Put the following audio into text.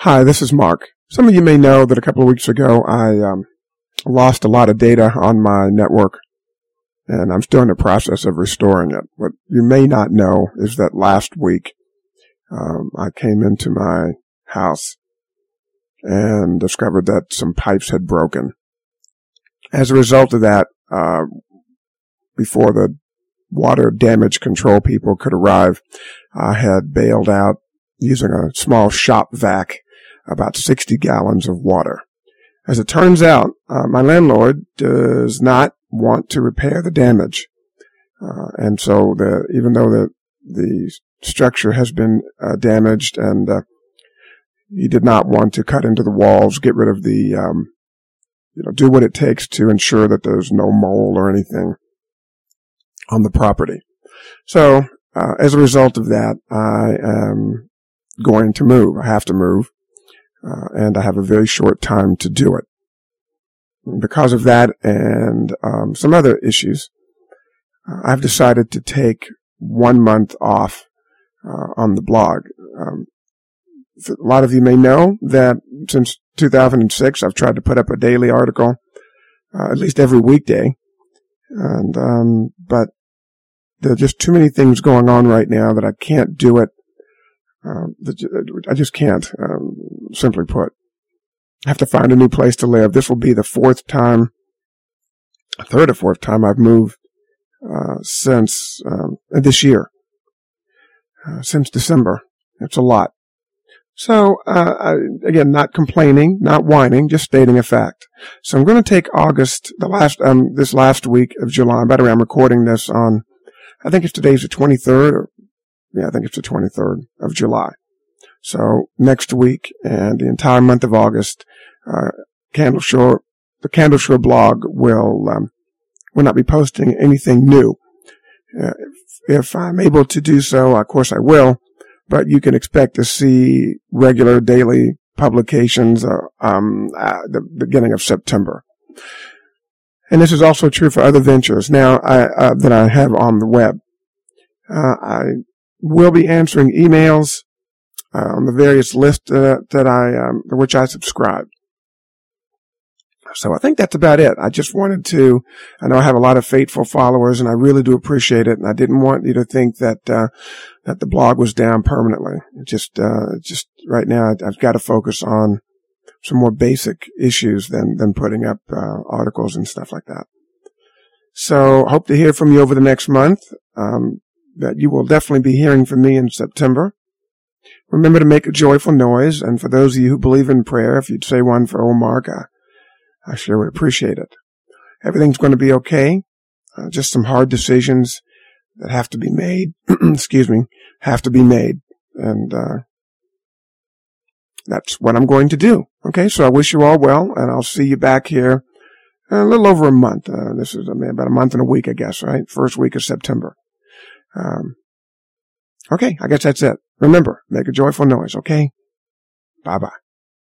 Hi, this is Mark. Some of you may know that a couple of weeks ago I lost a lot of data on my network, and I'm still in the process of restoring it. What you may not know is that last week I came into my house and discovered that some pipes had broken. As a result of that, before the water damage control people could arrive, I had bailed out using a small shop vac about 60 gallons of water. As it turns out, my landlord does not want to repair the damage. And so even though the structure has been damaged and he did not want to cut into the walls, get rid of the, do what it takes to ensure that there's no mold or anything on the property. So, as a result of that, I am going to move. I have to move. And I have a very short time to do it. Because of that and some other issues, I've decided to take 1 month off on the blog. A lot of you may know that since 2006, I've tried to put up a daily article, at least every weekday. And but there are just too many things going on right now that I can't do it. I just can't, simply put. I have to find a new place to live. This will be the third or fourth time I've moved, since, this year, since December. It's a lot. So, again, not complaining, not whining, just stating a fact. So I'm going to take August, this last week of July. By the way, I'm recording this on, I think today's the 23rd, I think it's the 23rd of July. So next week and the entire month of August, the Candle Shore blog will not be posting anything new. If I'm able to do so, of course I will, but you can expect to see regular daily publications at the beginning of September. And this is also true for other ventures now that I have on the web. I will be answering emails on the various lists to which I subscribe. So I think that's about it. I just wanted to, I know I have a lot of faithful followers and I really do appreciate it. And I didn't want you to think that the blog was down permanently. Just right now I've got to focus on some more basic issues than putting up, articles and stuff like that. So hope to hear from you over the next month. That you will definitely be hearing from me in September. Remember to make a joyful noise, and for those of you who believe in prayer, if you'd say one for old Mark, I sure would appreciate it. Everything's going to be okay. Just some hard decisions that have to be made, have to be made, and that's what I'm going to do. Okay, so I wish you all well, and I'll see you back here in a little over a month. This is about a month and a week, I guess, right? First week of September. Okay, I guess that's it. Remember, make a joyful noise, okay? Bye-bye.